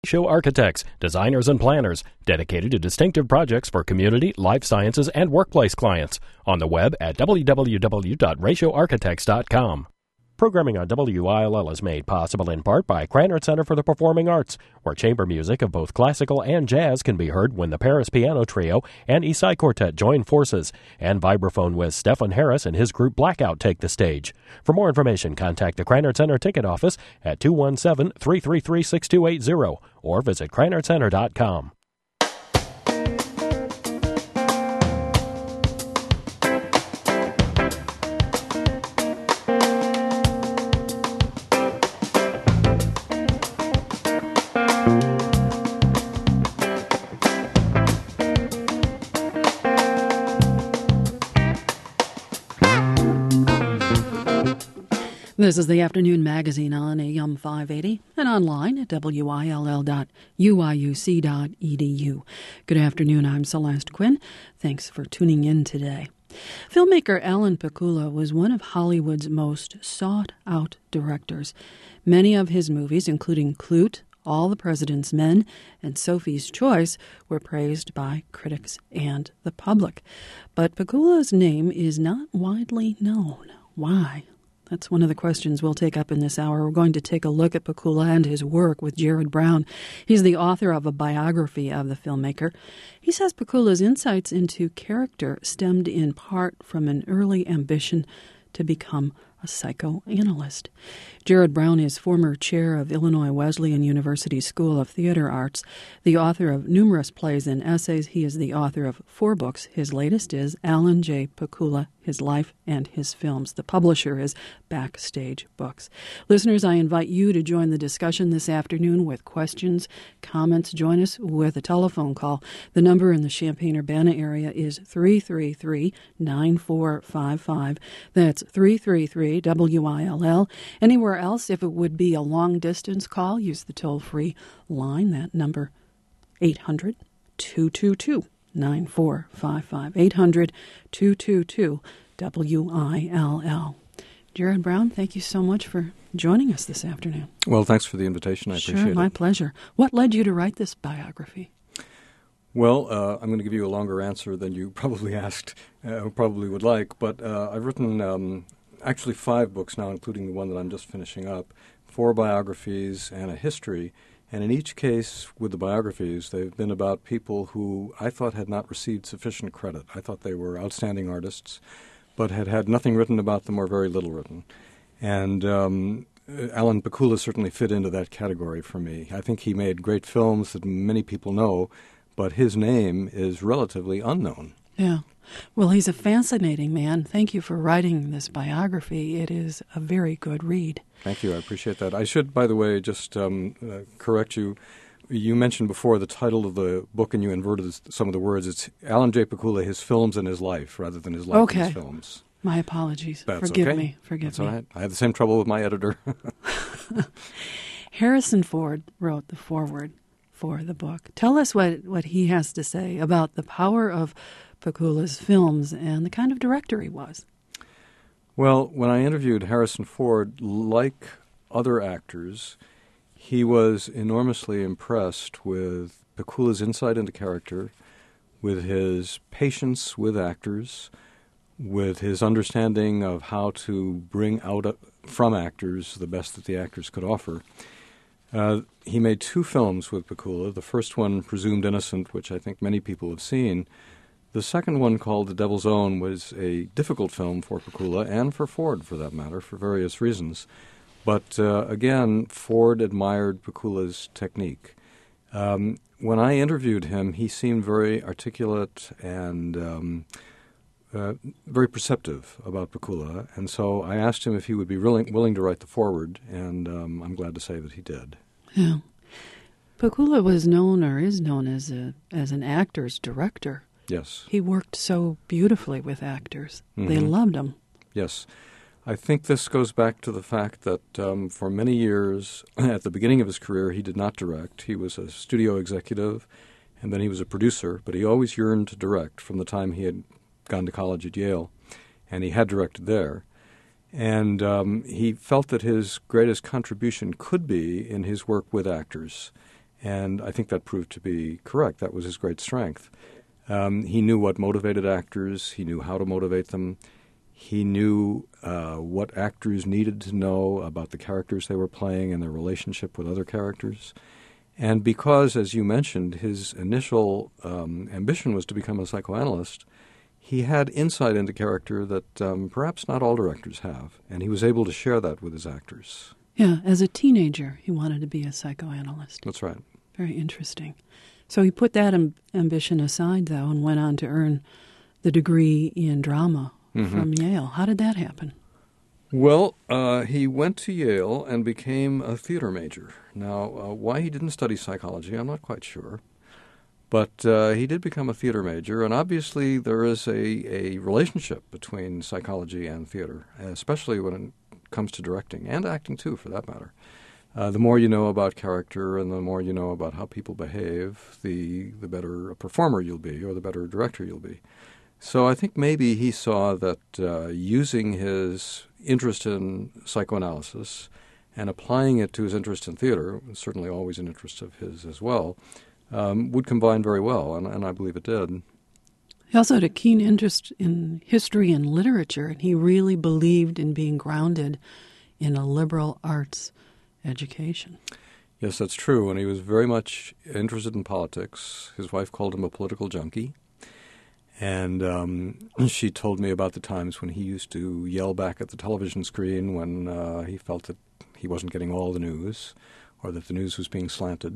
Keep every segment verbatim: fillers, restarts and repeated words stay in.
Show Architects, designers and planners, dedicated to distinctive projects for community, life sciences, and workplace clients. On the web at w w w dot ratio architects dot com. Programming on W I L L is made possible in part by Krannert Center for the Performing Arts, where chamber music of both classical and jazz can be heard when the Paris Piano Trio and Eastside Quartet join forces, and vibraphone whiz Stephen Harris and his group Blackout take the stage. For more information, contact the Krannert Center ticket office at two one seven, three three three, six two eight zero or visit krannert center dot com. This is the Afternoon Magazine on A M five eighty and online at w i l l dot u i u c dot e d u. Good afternoon, I'm Celeste Quinn. Thanks for tuning in today. Filmmaker Alan Pakula was one of Hollywood's most sought-out directors. Many of his movies, including Klute, All the President's Men, and Sophie's Choice, were praised by critics and the public. But Pakula's name is not widely known. Why? That's one of the questions we'll take up in this hour. We're going to take a look at Pakula and his work with Jared Brown. He's the author of a biography of the filmmaker. He says Pakula's insights into character stemmed in part from an early ambition to become a psychoanalyst. Jared Brown is former chair of Illinois Wesleyan University School of Theater Arts, the author of numerous plays and essays. He is the author of four books. His latest is Alan J. Pakula, His Life and His Films. The publisher is Backstage Books. Listeners, I invite you to join the discussion this afternoon with questions, comments. Join us with a telephone call. The number in the Champaign-Urbana area is three three three, nine four five five. That's three three three W I L L. Anywhere else, if it would be a long-distance call, use the toll-free line. That number, eight hundred, two two two, nine four five five. eight hundred, two two two, W I L L. Jared Brown, thank you so much for joining us this afternoon. Well, thanks for the invitation. I sure, appreciate it. Sure, my pleasure. What led you to write this biography? Well, uh, I'm going to give you a longer answer than you probably asked, uh, probably would like, but uh, I've written um, actually five books now, including the one that I'm just finishing up, four biographies and a history, and in each case with the biographies, they've been about people who I thought had not received sufficient credit. I thought they were outstanding artists, but had had nothing written about them or very little written. And um, Alan Pakula certainly fit into that category for me. I think he made great films that many people know, but his name is relatively unknown. Yeah. Well, he's a fascinating man. Thank you for writing this biography. It is a very good read. Thank you. I appreciate that. I should, by the way, just um, uh, correct you. You mentioned before the title of the book, and you inverted some of the words. It's Alan J. Pakula, His Films and His Life, rather than His Life okay. and His Films. My apologies. That's Forgive okay. me. Forgive That's me. all right. I had the same trouble with my editor. Harrison Ford wrote the foreword for the book. Tell us what, what he has to say about the power of Pakula's films and the kind of director he was. Well, when I interviewed Harrison Ford, like other actors, he was enormously impressed with Pakula's insight into character, with his patience with actors, with his understanding of how to bring out a, from actors the best that the actors could offer. Uh, he made two films with Pakula. The first one, Presumed Innocent, which I think many people have seen. The second one, called The Devil's Own, was a difficult film for Pakula and for Ford, for that matter, for various reasons. But uh, again, Ford admired Pakula's technique. Um, when I interviewed him, he seemed very articulate and um, uh, very perceptive about Pakula. And so I asked him if he would be willing, willing to write the foreword, and um, I'm glad to say that he did. Yeah. Pakula was known, or is known, as a as an actor's director. Yes. He worked so beautifully with actors. Mm-hmm. They loved him. Yes. I think this goes back to the fact that um, for many years, at the beginning of his career, he did not direct. He was a studio executive, and then he was a producer, but he always yearned to direct from the time he had gone to college at Yale, and he had directed there. And um, he felt that his greatest contribution could be in his work with actors. And I think that proved to be correct. That was his great strength. Um, he knew what motivated actors. He knew how to motivate them. He knew uh, what actors needed to know about the characters they were playing and their relationship with other characters. And because, as you mentioned, his initial um, ambition was to become a psychoanalyst, he had insight into character that um, perhaps not all directors have, and he was able to share that with his actors. Yeah, as a teenager, he wanted to be a psychoanalyst. That's right. Very interesting. So he put that amb- ambition aside, though, and went on to earn the degree in drama mm-hmm. from Yale. How did that happen? Well, uh, he went to Yale and became a theater major. Now, uh, why he didn't study psychology, I'm not quite sure. But uh, he did become a theater major, and obviously there is a, a relationship between psychology and theater, especially when it comes to directing, and acting too, for that matter. Uh, the more you know about character and the more you know about how people behave, the, the better a performer you'll be, or the better director you'll be. So I think maybe he saw that uh, using his interest in psychoanalysis and applying it to his interest in theater, certainly always an interest of his as well, um, would combine very well, and, and I believe it did. He also had a keen interest in history and literature, and he really believed in being grounded in a liberal arts education. Yes, that's true, and he was very much interested in politics. His wife called him a political junkie. And um, she told me about the times when he used to yell back at the television screen when uh, he felt that he wasn't getting all the news or that the news was being slanted.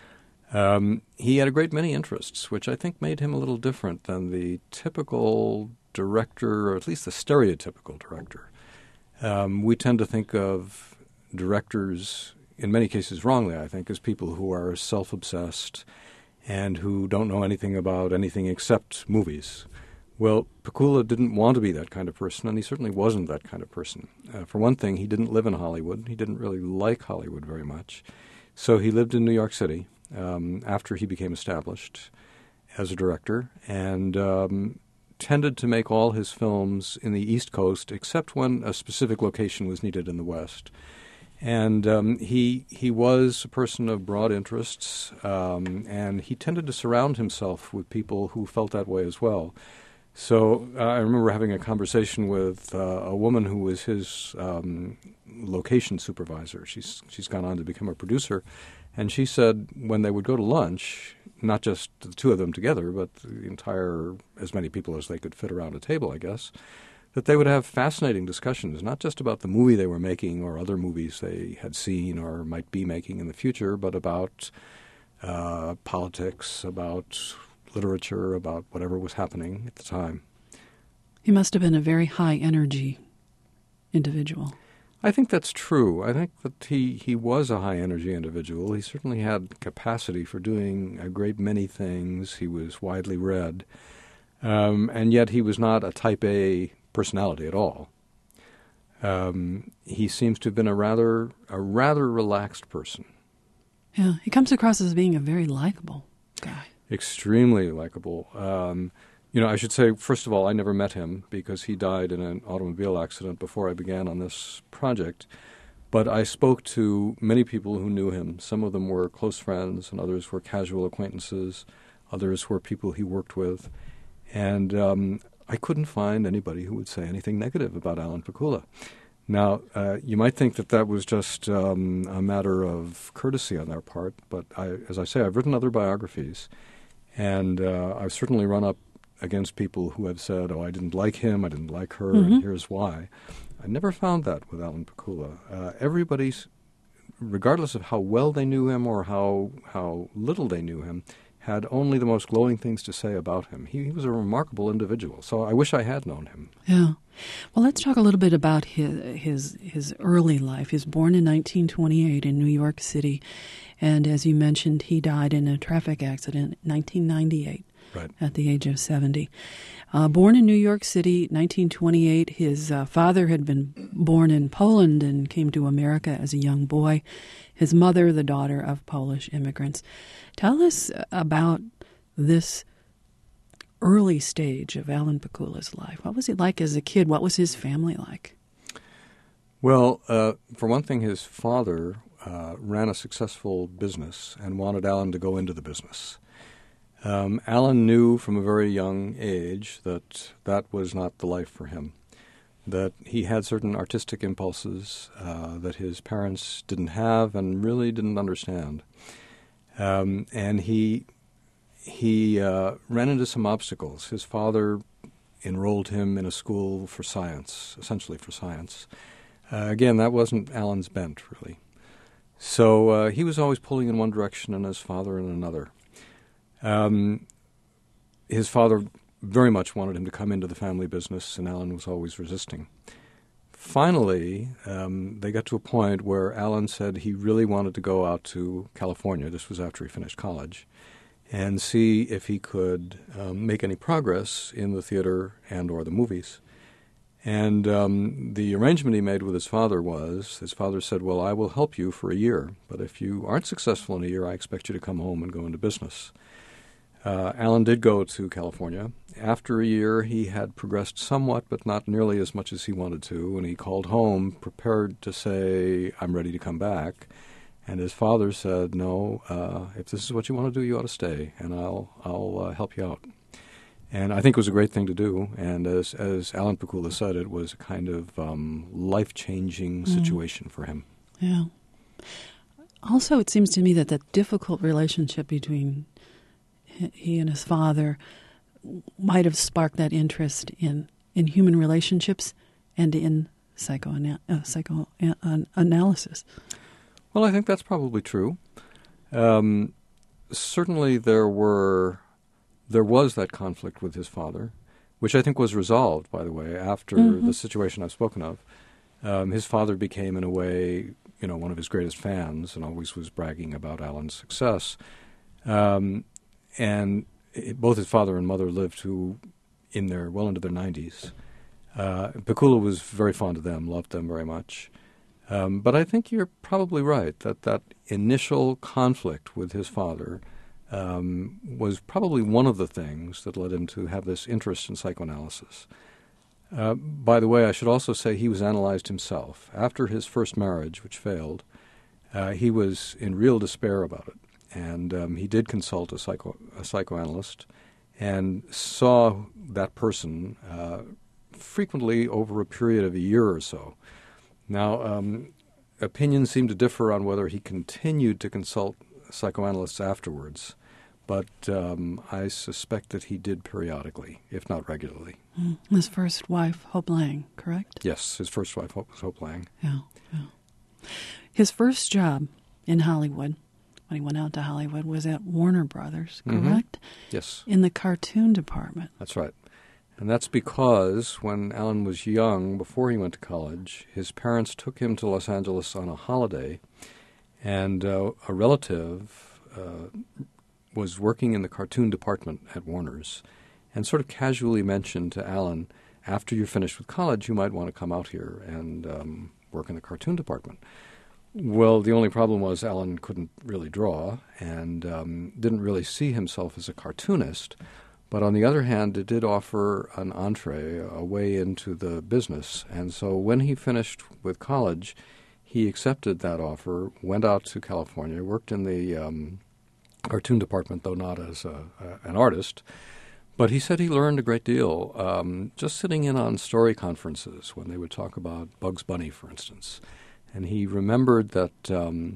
Um, he had a great many interests, which I think made him a little different than the typical director, or at least the stereotypical director. Um, we tend to think of directors, in many cases wrongly, I think, as people who are self-obsessed and who don't know anything about anything except movies. Well, Pakula didn't want to be that kind of person, and he certainly wasn't that kind of person. Uh, for one thing, he didn't live in Hollywood. He didn't really like Hollywood very much. So he lived in New York City um, after he became established as a director, and um, tended to make all his films in the East Coast, except when a specific location was needed in the West. And um, he he was a person of broad interests, um, and he tended to surround himself with people who felt that way as well. So uh, I remember having a conversation with uh, a woman who was his um, location supervisor. She's she's gone on to become a producer, and she said when they would go to lunch, not just the two of them together, but the entire, as many people as they could fit around a table, I guess, that they would have fascinating discussions, not just about the movie they were making or other movies they had seen or might be making in the future, but about uh, politics, about literature, about whatever was happening at the time. He must have been a very high-energy individual. I think that's true. I think that he, he was a high-energy individual. He certainly had capacity for doing a great many things. He was widely read. Um, and yet he was not a type A personality at all. Um, he seems to have been a rather a rather relaxed person. Yeah, he comes across as being a very likable guy. Extremely likable. Um, you know, I should say, first of all, I never met him because he died in an automobile accident before I began on this project. But I spoke to many people who knew him. Some of them were close friends, and others were casual acquaintances. Others were people he worked with. And um, I couldn't find anybody who would say anything negative about Alan Pakula. Now, uh, you might think that that was just um, a matter of courtesy on their part, but I, as I say, I've written other biographies, and uh, I've certainly run up against people who have said, oh, I didn't like him, I didn't like her, mm-hmm. and here's why. I never found that with Alan Pakula. Uh, everybody's, regardless of how well they knew him or how how little they knew him, had only the most glowing things to say about him. He, he was a remarkable individual, so I wish I had known him. Yeah. Well, let's talk a little bit about his his, his early life. He was born in nineteen twenty-eight in New York City, and as you mentioned, he died in a traffic accident in nineteen ninety-eight. Right. At the age of seventy. Uh, born in New York City, nineteen twenty-eight, his uh, father had been born in Poland and came to America as a young boy. His mother, the daughter of Polish immigrants. Tell us about this early stage of Alan Pakula's life. What was he like as a kid? What was his family like? Well, uh, for one thing, his father uh, ran a successful business and wanted Alan to go into the business. Um, Alan knew from a very young age that that was not the life for him, that he had certain artistic impulses uh, that his parents didn't have and really didn't understand. Um, and he he uh, ran into some obstacles. His father enrolled him in a school for science, essentially for science. Uh, again, that wasn't Alan's bent, really. So uh, he was always pulling in one direction and his father in another. Um, his father very much wanted him to come into the family business, and Alan was always resisting. Finally, um, they got to a point where Alan said he really wanted to go out to California. This was after he finished college, and see if he could um, make any progress in the theater and or the movies. And um, the arrangement he made with his father was, his father said, well, I will help you for a year, but if you aren't successful in a year, I expect you to come home and go into business. Uh, Alan did go to California. After a year, he had progressed somewhat, but not nearly as much as he wanted to, and he called home prepared to say, I'm ready to come back. And his father said, no, uh, if this is what you want to do, you ought to stay, and I'll, I'll uh, help you out. And I think it was a great thing to do. And as as Alan Pakula said, it was a kind of um, life-changing situation mm. for him. Yeah. Also, it seems to me that the difficult relationship between he and his father might have sparked that interest in, in human relationships and in psychoana- uh, psychoanalysis. Well, I think that's probably true. Um, certainly there were... There was that conflict with his father, which I think was resolved, by the way, after mm-hmm. the situation I've spoken of. Um, his father became, in a way, you know, one of his greatest fans and always was bragging about Alan's success. Um, and it, both his father and mother lived to in their well into their nineties. Uh, Pakula was very fond of them, loved them very much. Um, but I think you're probably right that that initial conflict with his father Um, was probably one of the things that led him to have this interest in psychoanalysis. Uh, by the way, I should also say he was analyzed himself. After his first marriage, which failed, uh, he was in real despair about it. And um, he did consult a, psycho- a psychoanalyst and saw that person uh, frequently over a period of a year or so. Now, um, opinions seem to differ on whether he continued to consult psychoanalysts afterwards. But um, I suspect that he did periodically, if not regularly. Mm. His first wife, Hope Lang, correct? Yes, his first wife was Hope Lang. Yeah, yeah. His first job in Hollywood, when he went out to Hollywood, was at Warner Brothers, correct? Mm-hmm. Yes. In the cartoon department. That's right. And that's because when Alan was young, before he went to college, his parents took him to Los Angeles on a holiday, and uh, a relative Uh, was working in the cartoon department at Warner's and sort of casually mentioned to Alan, after you're finished with college, you might want to come out here and um, work in the cartoon department. Well, the only problem was Alan couldn't really draw and um, didn't really see himself as a cartoonist. But on the other hand, it did offer an entree, a way into the business. And so when he finished with college, he accepted that offer, went out to California, worked in the um, cartoon department, though not as a, a, an artist. But he said he learned a great deal um, just sitting in on story conferences when they would talk about Bugs Bunny, for instance. And he remembered that um,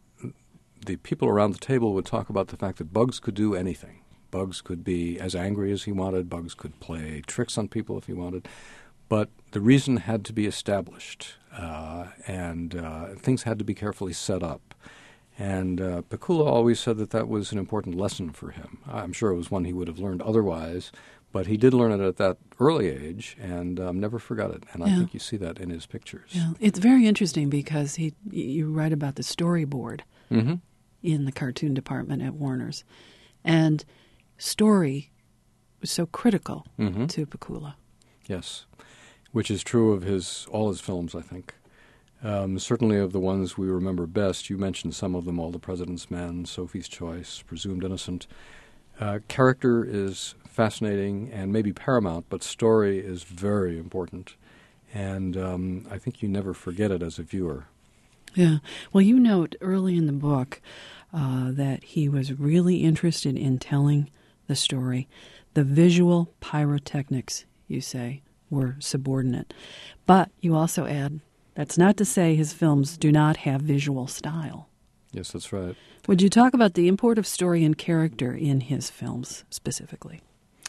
the people around the table would talk about the fact that Bugs could do anything. Bugs could be as angry as he wanted. Bugs could play tricks on people if he wanted. But the reason had to be established, uh, and uh, things had to be carefully set up. And uh, Pakula always said that that was an important lesson for him. I'm sure it was one he would have learned otherwise, but he did learn it at that early age and um, never forgot it. And yeah. I think you see that in his pictures. Yeah. It's very interesting because he you write about the storyboard mm-hmm. in the cartoon department at Warner's. And story was so critical mm-hmm. to Pakula. Yes, which is true of his all his films, I think. Um, certainly of the ones we remember best, you mentioned some of them, All the President's Men, Sophie's Choice, Presumed Innocent. Uh, character is fascinating and maybe paramount, but story is very important. And um, I think you never forget it as a viewer. Yeah. Well, you note early in the book uh, that he was really interested in telling the story. The visual pyrotechnics, you say, were subordinate. But you also add, that's not to say his films do not have visual style. Yes, that's right. Would you talk about the import of story and character in his films specifically?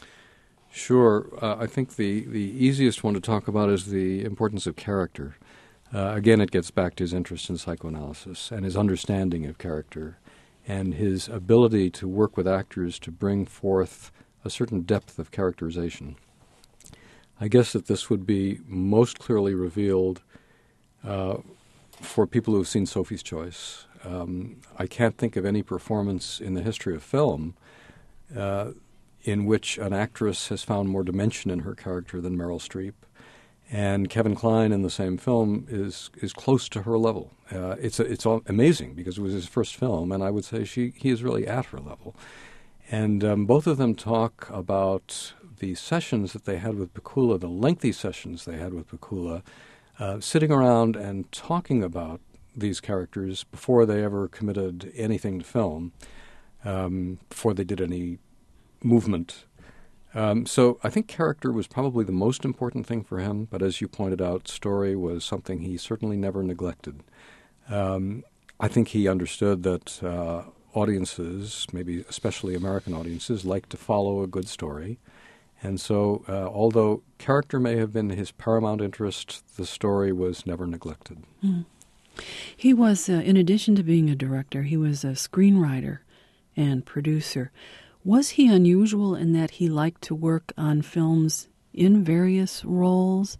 Sure. Uh, I think the, the easiest one to talk about is the importance of character. Uh, again, it gets back to his interest in psychoanalysis and his understanding of character and his ability to work with actors to bring forth a certain depth of characterization. I guess that this would be most clearly revealed uh, for people who have seen Sophie's Choice. Um, I can't think of any performance in the history of film uh, in which an actress has found more dimension in her character than Meryl Streep. And Kevin Kline in the same film is is close to her level. Uh, it's a, it's all amazing because it was his first film, and I would say she he is really at her level. And um, both of them talk about the sessions that they had with Pakula, the lengthy sessions they had with Pakula, uh, sitting around and talking about these characters before they ever committed anything to film, um, before they did any movement. Um, so I think character was probably the most important thing for him, but as you pointed out, story was something he certainly never neglected. Um, I think he understood that uh, audiences, maybe especially American audiences, like to follow a good story. And so uh, although character may have been his paramount interest, the story was never neglected. Mm. He was, uh, in addition to being a director, he was a screenwriter and producer. Was he unusual in that he liked to work on films in various roles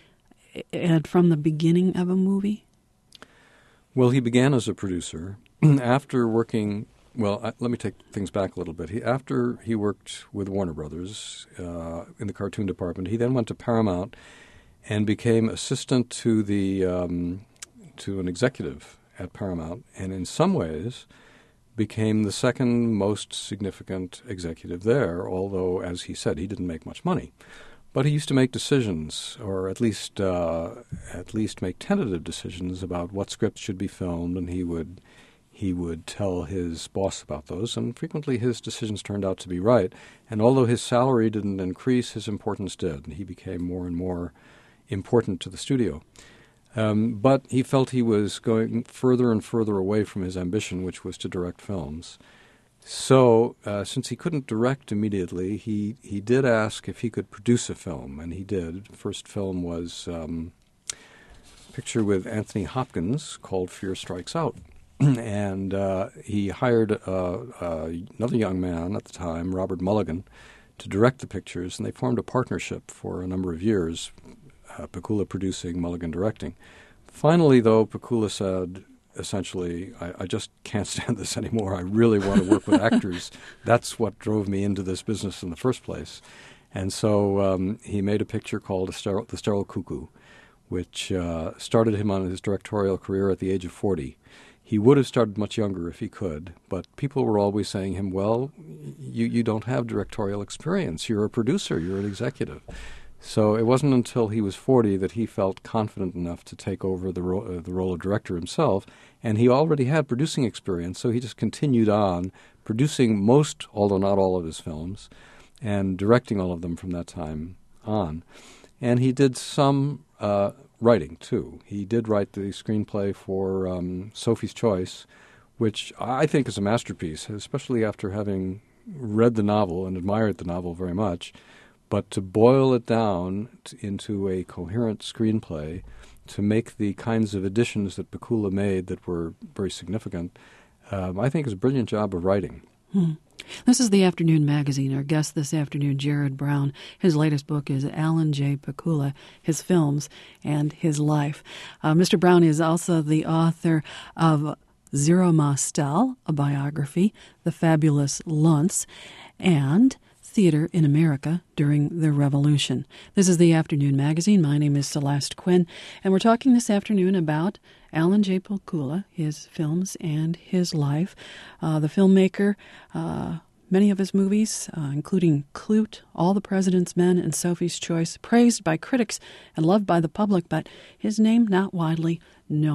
and from the beginning of a movie? Well, he began as a producer. After working, well, I, let me take things back a little bit. He, after he worked with Warner Brothers uh, in the cartoon department, he then went to Paramount and became assistant to the um, to an executive at Paramount, and in some ways became the second most significant executive there, although, as he said, he didn't make much money. But he used to make decisions, or at least uh, at least make tentative decisions about what scripts should be filmed, and he would he would tell his boss about those, and frequently his decisions turned out to be right. And although his salary didn't increase, his importance did, and he became more and more important to the studio. Um, but he felt he was going further and further away from his ambition, which was to direct films. So uh, since he couldn't direct immediately, he, he did ask if he could produce a film, and he did. The first film was um, a picture with Anthony Hopkins called Fear Strikes Out. and uh, he hired uh, uh, another young man at the time, Robert Mulligan, to direct the pictures, and they formed a partnership for a number of years, Uh, Pakula producing, Mulligan directing. Finally, though, Pakula said, essentially, I, I just can't stand this anymore. I really want to work with actors. That's what drove me into this business in the first place. And so um, he made a picture called a Sterile, The Sterile Cuckoo, which uh, started him on his directorial career at the age of forty. He would have started much younger if he could, but people were always saying to him, well, you, you don't have directorial experience. You're a producer. You're an executive. So it wasn't until he was forty that he felt confident enough to take over the, ro- uh, the role of director himself, and he already had producing experience, so he just continued on producing most, although not all, of his films, and directing all of them from that time on. And he did some uh, writing, too. He did write the screenplay for um, Sophie's Choice, which I think is a masterpiece, especially after having read the novel and admired the novel very much. But to boil it down t- into a coherent screenplay, to make the kinds of additions that Pakula made that were very significant, um, I think is a brilliant job of writing. Hmm. This is the Afternoon Magazine. Our guest this afternoon, Jared Brown. His latest book is Alan J. Pakula, His Films and His Life. Uh, Mister Brown is also the author of Zero Mostel, a biography, The Fabulous Luntz, and Theater in America During the Revolution. This is the Afternoon Magazine. My name is Celeste Quinn, and we're talking this afternoon about Alan J. Pakula, his films and his life. Uh, the filmmaker, uh, many of his movies, uh, including Klute, All the President's Men, and Sophie's Choice, praised by critics and loved by the public, but his name not widely known.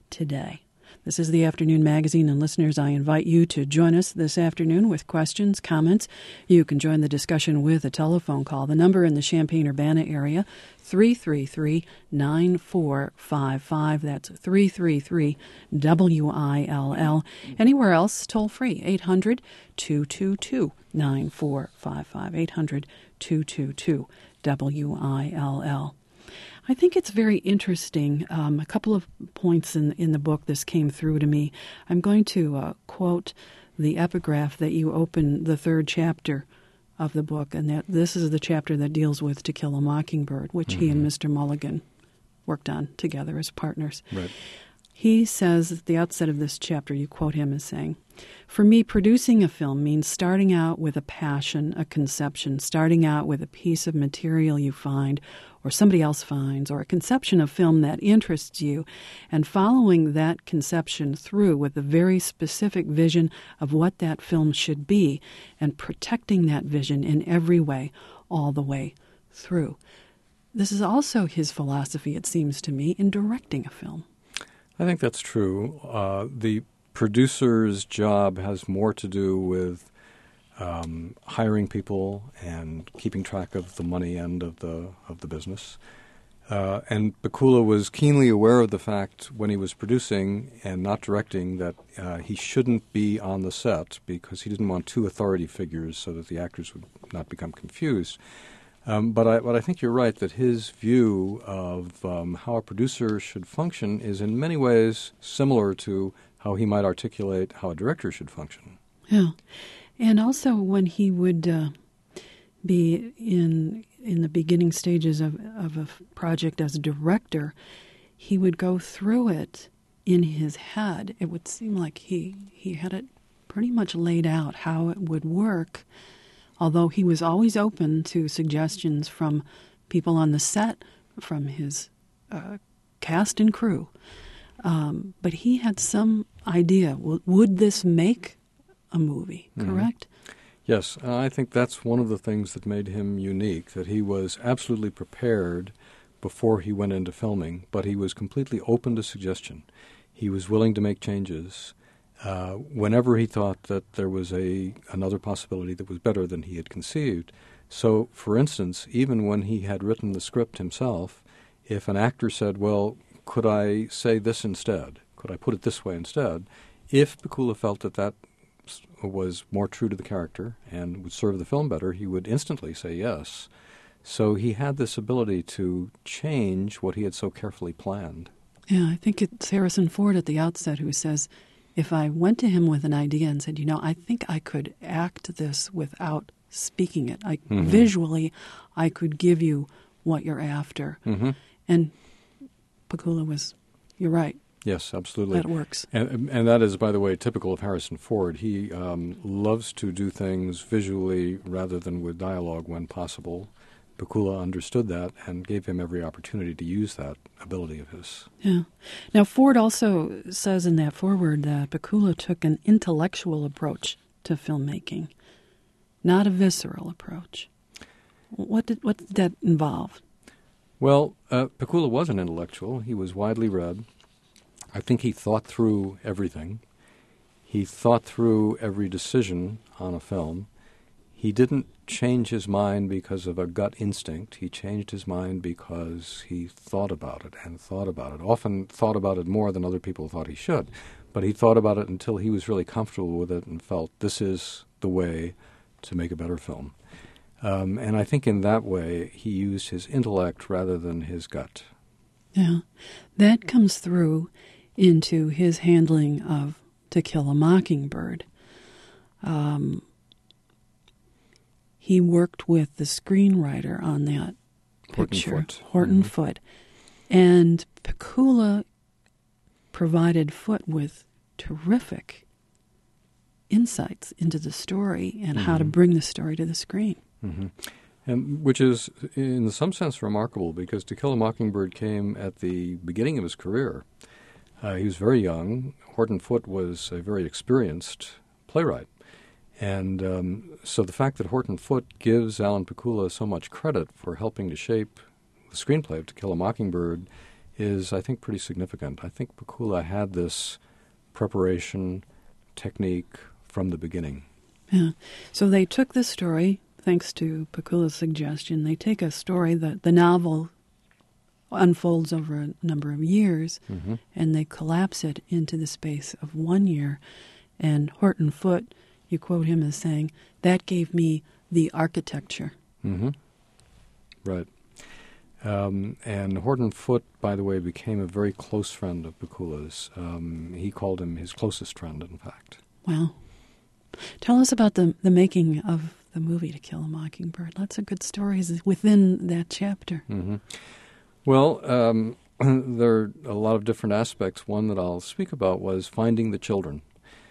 today. This is the Afternoon Magazine, and listeners, I invite you to join us this afternoon with questions, comments. You can join the discussion with a telephone call. The number in the Champaign-Urbana area, three three three, nine four five five. That's three three three, W I L L. Anywhere else, toll free, eight hundred, two two two, nine four five five, eight hundred, two two two, W I L L. I think it's very interesting. Um, a couple of points in in the book, this came through to me. I'm going to uh, quote the epigraph that you open the third chapter of the book, and that this is the chapter that deals with To Kill a Mockingbird, which mm-hmm. he and Mister Mulligan worked on together as partners. Right. He says at the outset of this chapter, you quote him as saying, "For me, producing a film means starting out with a passion, a conception, starting out with a piece of material you find or somebody else finds, or a conception of film that interests you, and following that conception through with a very specific vision of what that film should be, and protecting that vision in every way, all the way through." This is also his philosophy, it seems to me, in directing a film. I think that's true. Uh, the producer's job has more to do with um, hiring people and keeping track of the money end of the of the business. Uh, and Pakula was keenly aware of the fact when he was producing and not directing that uh, he shouldn't be on the set because he didn't want two authority figures so that the actors would not become confused. Um, but I, but I think you're right that his view of um, how a producer should function is in many ways similar to how he might articulate how a director should function. Yeah. And also when he would uh, be in in the beginning stages of, of a project as a director, he would go through it in his head. It would seem like he, he had it pretty much laid out how it would work, although he was always open to suggestions from people on the set, from his uh, cast and crew. Um, but he had some idea. W- would this make a movie, correct? Mm-hmm. Yes, and I think that's one of the things that made him unique, that he was absolutely prepared before he went into filming, but he was completely open to suggestion. He was willing to make changes uh, whenever he thought that there was a another possibility that was better than he had conceived. So, for instance, even when he had written the script himself, if an actor said, well, could I say this instead? Could I put it this way instead? If Pakula felt that that was more true to the character and would serve the film better, he would instantly say yes. So he had this ability to change what he had so carefully planned. Yeah, I think it's Harrison Ford at the outset who says, if I went to him with an idea and said, you know, I think I could act this without speaking it. I, mm-hmm. Visually, I could give you what you're after. Mm-hmm. And Pakula was, you're right. Yes, absolutely. That works. And, and that is, by the way, typical of Harrison Ford. He um, loves to do things visually rather than with dialogue when possible. Pakula understood that and gave him every opportunity to use that ability of his. Yeah. Now, Ford also says in that foreword that Pakula took an intellectual approach to filmmaking, not a visceral approach. What did, what did that involve? Well, uh, Pakula was an intellectual. He was widely read. I think he thought through everything. He thought through every decision on a film. He didn't change his mind because of a gut instinct. He changed his mind because he thought about it and thought about it, often thought about it more than other people thought he should. But he thought about it until he was really comfortable with it and felt this is the way to make a better film. Um, and I think in that way he used his intellect rather than his gut. Yeah, that comes through into his handling of To Kill a Mockingbird. Um, he worked with the screenwriter on that picture, Horton Foote. Horton mm-hmm. Foote. And Pakula provided Foote with terrific insights into the story and mm-hmm. how to bring the story to the screen. Mm-hmm. And which is, in some sense, remarkable because To Kill a Mockingbird came at the beginning of his career. Uh, he was very young. Horton Foote was a very experienced playwright. And um, so the fact that Horton Foote gives Alan Pakula so much credit for helping to shape the screenplay of To Kill a Mockingbird is, I think, pretty significant. I think Pakula had this preparation technique from the beginning. Yeah. So they took this story, thanks to Pakula's suggestion, they take a story that the novel unfolds over a number of years, mm-hmm. and they collapse it into the space of one year. And Horton Foote, you quote him as saying, that gave me the architecture. Mm-hmm. Right. Um, and Horton Foote, by the way, became a very close friend of Pakula's. Um, he called him his closest friend, in fact. Wow. Tell us about the, the making of the movie To Kill a Mockingbird. Lots of good stories within that chapter. Mm-hmm. Well, um, there are a lot of different aspects. One that I'll speak about was finding the children.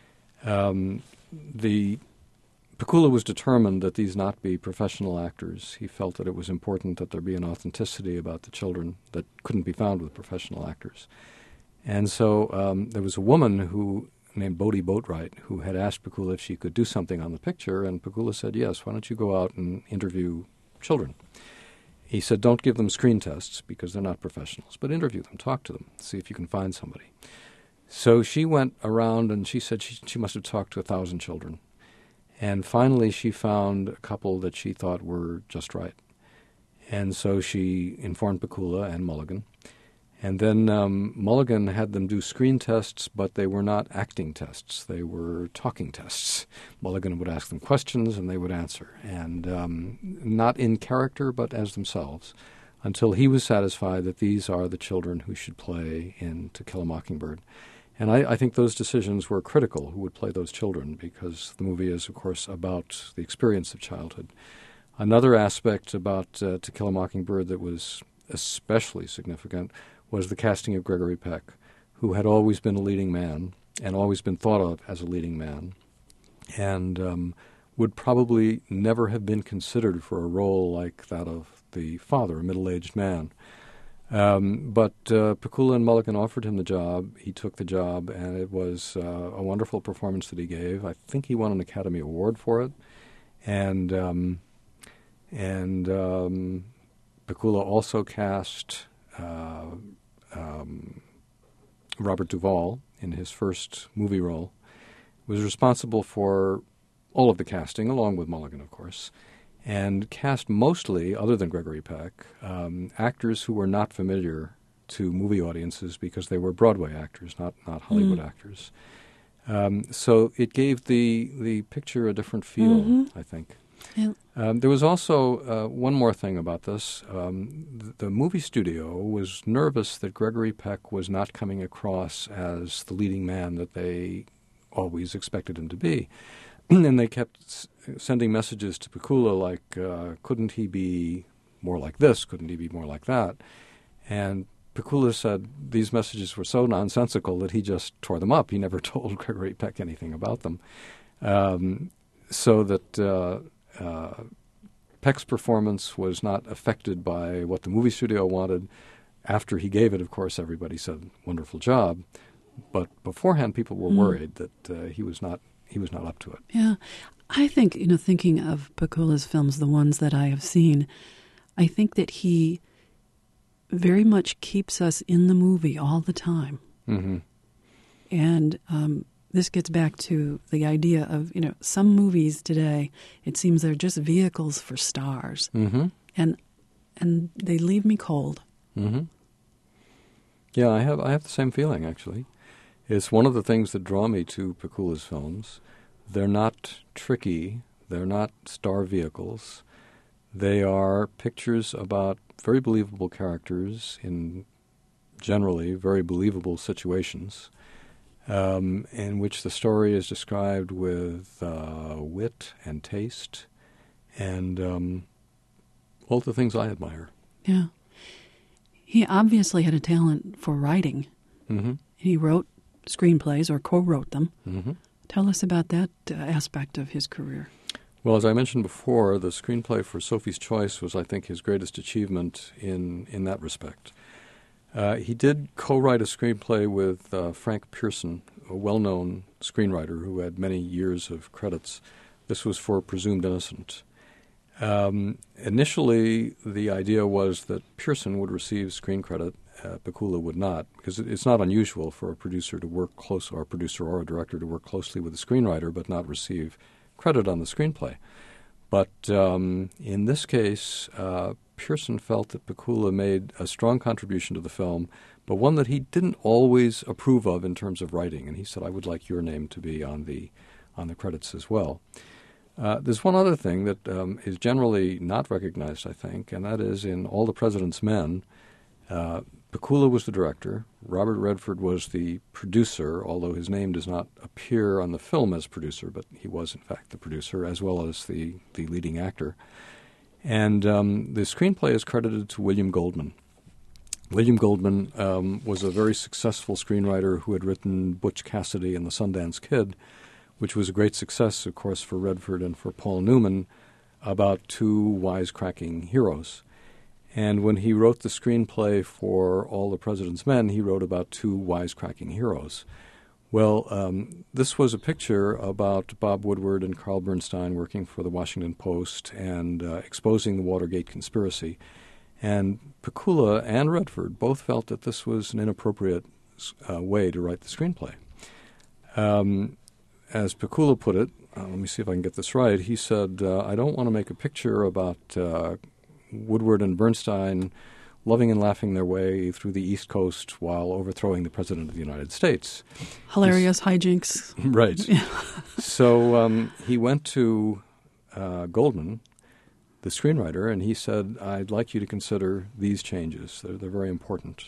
Um, the Pakula was determined that these not be professional actors. He felt that it was important that there be an authenticity about the children that couldn't be found with professional actors. And so um, there was a woman who named Bodie Boatwright who had asked Pakula if she could do something on the picture, and Pakula said, yes, why don't you go out and interview children? He said, don't give them screen tests because they're not professionals, but interview them, talk to them, see if you can find somebody. So she went around and she said she, she must have talked to a thousand children. And finally she found a couple that she thought were just right. And so she informed Pakula and Mulligan. And then um, Mulligan had them do screen tests, but they were not acting tests. They were talking tests. Mulligan would ask them questions, and they would answer. And um, not in character, but as themselves, until he was satisfied that these are the children who should play in To Kill a Mockingbird. And I, I think those decisions were critical, who would play those children, because the movie is, of course, about the experience of childhood. Another aspect about uh, To Kill a Mockingbird that was especially significant was the casting of Gregory Peck, who had always been a leading man and always been thought of as a leading man, and um, would probably never have been considered for a role like that of the father, a middle-aged man. Um, but uh, Pakula and Mulligan offered him the job. He took the job, and it was uh, a wonderful performance that he gave. I think he won an Academy Award for it. And um, and um, Pakula also cast uh, um, Robert Duvall in his first movie role. Was responsible for all of the casting, along with Mulligan, of course, and cast mostly, other than Gregory Peck, um, actors who were not familiar to movie audiences because they were Broadway actors, not not Hollywood mm. actors. Um, so it gave the the picture a different feel, mm-hmm. I think. Yeah. Um, there was also uh, one more thing about this. Um, the, the movie studio was nervous that Gregory Peck was not coming across as the leading man that they always expected him to be. And they kept s- sending messages to Pakula like, uh, couldn't he be more like this? Couldn't he be more like that? And Pakula said these messages were so nonsensical that he just tore them up. He never told Gregory Peck anything about them. Um, so that uh, uh, Peck's performance was not affected by what the movie studio wanted. After he gave it, of course, everybody said, wonderful job. But beforehand, people were mm. worried that uh, he was not he was not up to it. Yeah. I think, you know, thinking of Pakula's films, the ones that I have seen, I think that he very much keeps us in the movie all the time. Mm-hmm. And um, this gets back to the idea of, you know, some movies today, it seems they're just vehicles for stars. Mm-hmm. And and they leave me cold. Mm-hmm. Yeah, I have I have the same feeling, actually. It's one of the things that draw me to Pakula's films. They're not tricky. They're not star vehicles. They are pictures about very believable characters in generally very believable situations, um, in which the story is described with uh, wit and taste and um, all the things I admire. Yeah. He obviously had a talent for writing. Mm-hmm. He wrote screenplays or co-wrote them. Mm-hmm. Tell us about that uh, aspect of his career. Well, as I mentioned before, the screenplay for Sophie's Choice was, I think, his greatest achievement in, in that respect. Uh, he did co-write a screenplay with uh, Frank Pearson, a well-known screenwriter who had many years of credits. This was for Presumed Innocent. Um, initially, the idea was that Pearson would receive screen credit uh, Pakula would not, because it's not unusual for a producer to work close, or a producer or a director to work closely with a screenwriter but not receive credit on the screenplay. But um, in this case, uh, Pearson felt that Pakula made a strong contribution to the film, but one that he didn't always approve of in terms of writing. And he said, I would like your name to be on the on the credits as well. Uh, there's one other thing that um, is generally not recognized, I think, and that is in All the President's Men, uh, Pakula was the director. Robert Redford was the producer, although his name does not appear on the film as producer, but he was, in fact, the producer, as well as the, the leading actor. And um, the screenplay is credited to William Goldman. William Goldman um, was a very successful screenwriter who had written Butch Cassidy and the Sundance Kid, which was a great success, of course, for Redford and for Paul Newman, about two wisecracking heroes. And when he wrote the screenplay for All the President's Men, he wrote about two wisecracking heroes. Well, um, this was a picture about Bob Woodward and Carl Bernstein working for the Washington Post and uh, exposing the Watergate conspiracy. And Pakula and Redford both felt that this was an inappropriate uh, way to write the screenplay. Um, as Pakula put it, uh, let me see if I can get this right, he said, uh, I don't want to make a picture about uh, Woodward and Bernstein loving and laughing their way through the East Coast while overthrowing the President of the United States. Hilarious He's, hijinks. Right. So um, he went to uh, Goldman, the screenwriter, and he said, I'd like you to consider these changes. They're, they're very important.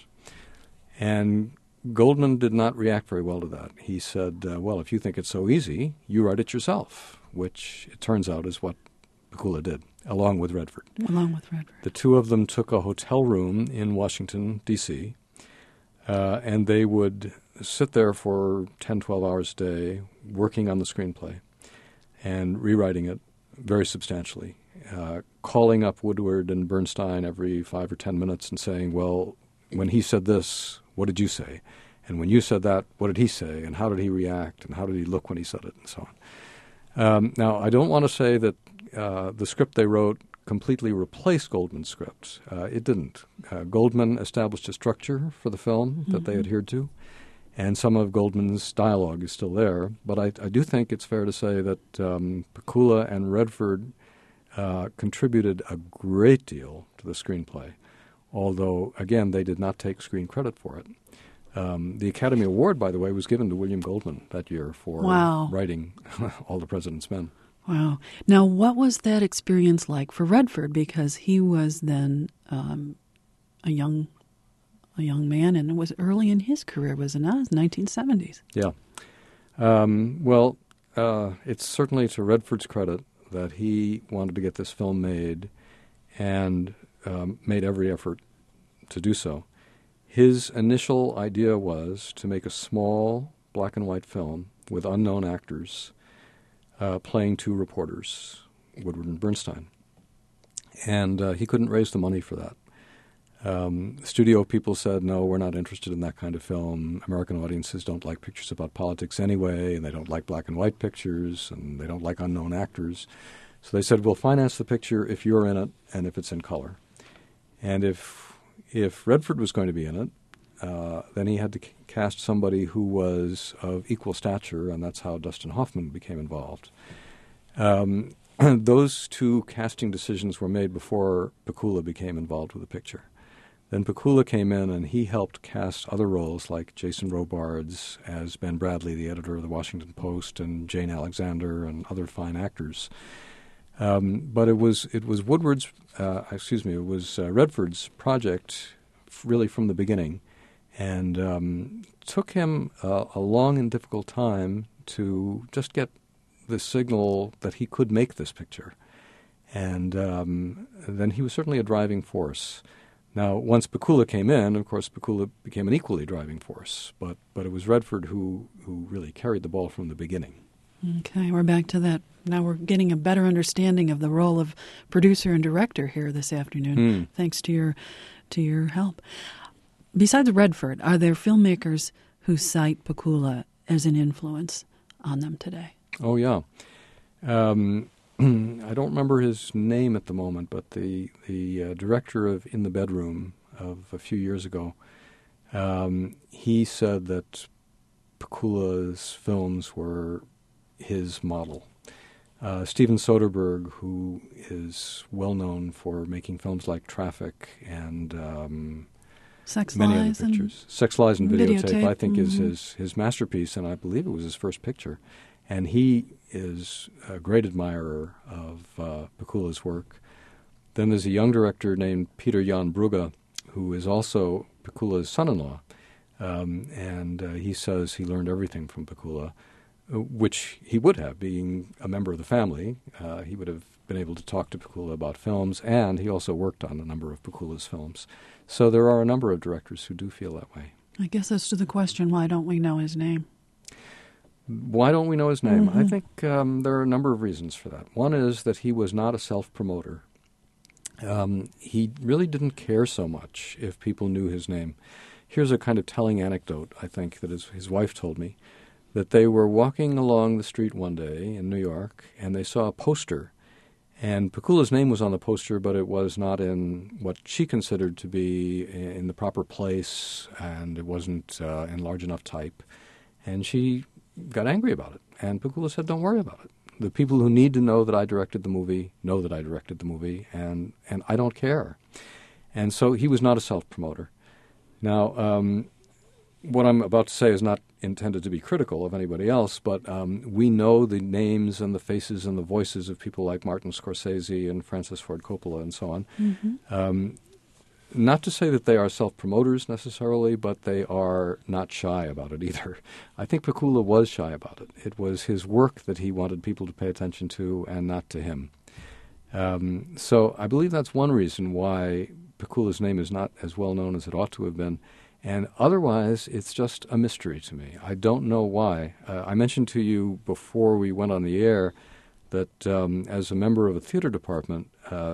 And Goldman did not react very well to that. He said, uh, well, if you think it's so easy, you write it yourself, which it turns out is what Pakula did, along with Redford. Along with Redford. The two of them took a hotel room in Washington, D C, uh, and they would sit there for ten, twelve hours a day working on the screenplay and rewriting it very substantially, uh, calling up Woodward and Bernstein every five or ten minutes and saying, well, when he said this, what did you say? And when you said that, what did he say? And how did he react? And how did he look when he said it? And so on. Um, now, I don't want to say that uh, the script they wrote completely replaced Goldman's script. Uh, it didn't. Uh, Goldman established a structure for the film mm-hmm. that they adhered to, and some of Goldman's dialogue is still there. But I, I do think it's fair to say that um, Pakula and Redford uh, contributed a great deal to the screenplay, although, again, they did not take screen credit for it. Um, the Academy Award, by the way, was given to William Goldman that year for wow. writing All the President's Men. Wow. Now, what was that experience like for Redford? Because he was then um, a young a young man, and it was early in his career, was it not? It was nineteen seventies. Yeah. Um, well, uh, it's certainly to Redford's credit that he wanted to get this film made and um, made every effort to do so. His initial idea was to make a small black and white film with unknown actors uh, playing two reporters, Woodward and Bernstein. And uh, he couldn't raise the money for that. Um, studio people said, no, we're not interested in that kind of film. American audiences don't like pictures about politics anyway, and they don't like black and white pictures, and they don't like unknown actors. So they said, we'll finance the picture if you're in it and if it's in color. And if if Redford was going to be in it, uh, then he had to c- cast somebody who was of equal stature, and that's how Dustin Hoffman became involved. Um, those two casting decisions were made before Pakula became involved with the picture. Then Pakula came in, and he helped cast other roles like Jason Robards as Ben Bradley, the editor of the Washington Post, and Jane Alexander and other fine actors. Um, but it was it was Woodward's, uh, excuse me, it was uh, Redford's project f- really from the beginning, and um, took him uh, a long and difficult time to just get the signal that he could make this picture. And um, then he was certainly a driving force. Now, once Pakula came in, of course, Pakula became an equally driving force, but but it was Redford who, who really carried the ball from the beginning. Okay, we're back to that. Now we're getting a better understanding of the role of producer and director here this afternoon, mm. thanks to your to your help. Besides Redford, are there filmmakers who cite Pakula as an influence on them today? Oh, yeah. Um, I don't remember his name at the moment, but the, the uh, director of In the Bedroom of a few years ago Um, he said that Pakula's films were his model. Uh, Steven Soderbergh, who is well known for making films like Traffic and um, Sex many Lies other pictures, and Sex Lies and Videotape, Videotape, I think mm-hmm. is his, his masterpiece, and I believe it was his first picture. And he is a great admirer of uh, Pakula's work. Then there's a young director named Peter Jan Brugge, who is also Pakula's son-in-law, um, and uh, he says he learned everything from Pakula, uh, which he would have, being a member of the family. Uh, he would have been able to talk to Pakula about films, and he also worked on a number of Pakula's films. So there are a number of directors who do feel that way. I guess as to the question, why don't we know his name? Why don't we know his name? Mm-hmm. I think um, there are a number of reasons for that. One is that he was not a self-promoter. Um, he really didn't care so much if people knew his name. Here's a kind of telling anecdote, I think, that his, his wife told me, that they were walking along the street one day in New York, and they saw a poster. And Pakula's name was on the poster, but it was not in what she considered to be in the proper place, and it wasn't uh, in large enough type. And she got angry about it. And Pakula said, don't worry about it. The people who need to know that I directed the movie know that I directed the movie, and, and I don't care. And so he was not a self-promoter. Now, um, what I'm about to say is not intended to be critical of anybody else, but um, we know the names and the faces and the voices of people like Martin Scorsese and Francis Ford Coppola and so on. Mm-hmm. Um, not to say that they are self-promoters necessarily, but they are not shy about it either. I think Pakula was shy about it. It was his work that he wanted people to pay attention to and not to him. Um, so I believe that's one reason why Pakula's name is not as well known as it ought to have been. And otherwise, it's just a mystery to me. I don't know why. Uh, I mentioned to you before we went on the air that um, as a member of a theater department, uh,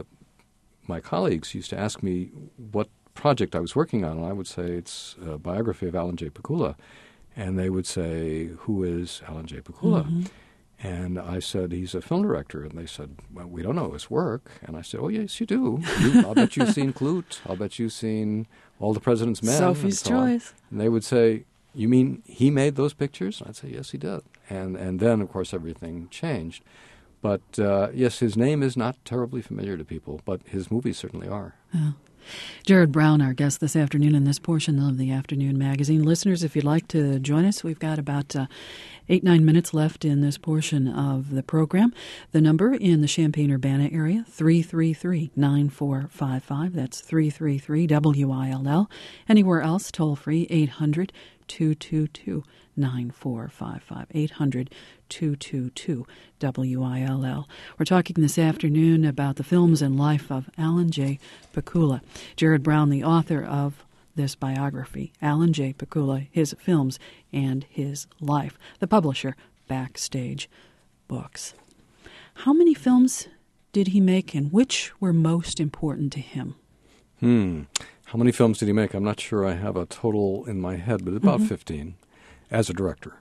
my colleagues used to ask me what project I was working on, and I would say it's a biography of Alan J. Pakula. And they would say, who is Alan J. Pakula? Mm-hmm. And I said, he's a film director. And they said, well, we don't know his work. And I said, oh, yes, you do. You, I'll bet you've seen Klute. I'll bet you've seen All the President's Men. Sophie's so Choice. On. And they would say, you mean he made those pictures? And I'd say, yes, he did. And and then, of course, everything changed. But, uh, yes, his name is not terribly familiar to people, but his movies certainly are. Yeah. Jared Brown, our guest this afternoon in this portion of the Afternoon Magazine. Listeners, if you'd like to join us, we've got about uh, eight, nine minutes left in this portion of the program. The number in the Champaign-Urbana area, three three three, nine four five five. That's three three three W I L L. Anywhere else, toll free, eight hundred, two two two, nine four five five. eight hundred, two two two, W I L L. We're talking this afternoon about the films and life of Alan J. Pakula. Jared Brown, the author of this biography, Alan J. Pakula, His Films and His Life. The publisher, Backstage Books. How many films did he make, and which were most important to him? Hmm. How many films did he make? I'm not sure I have a total in my head, but about mm-hmm. fifteen as a director.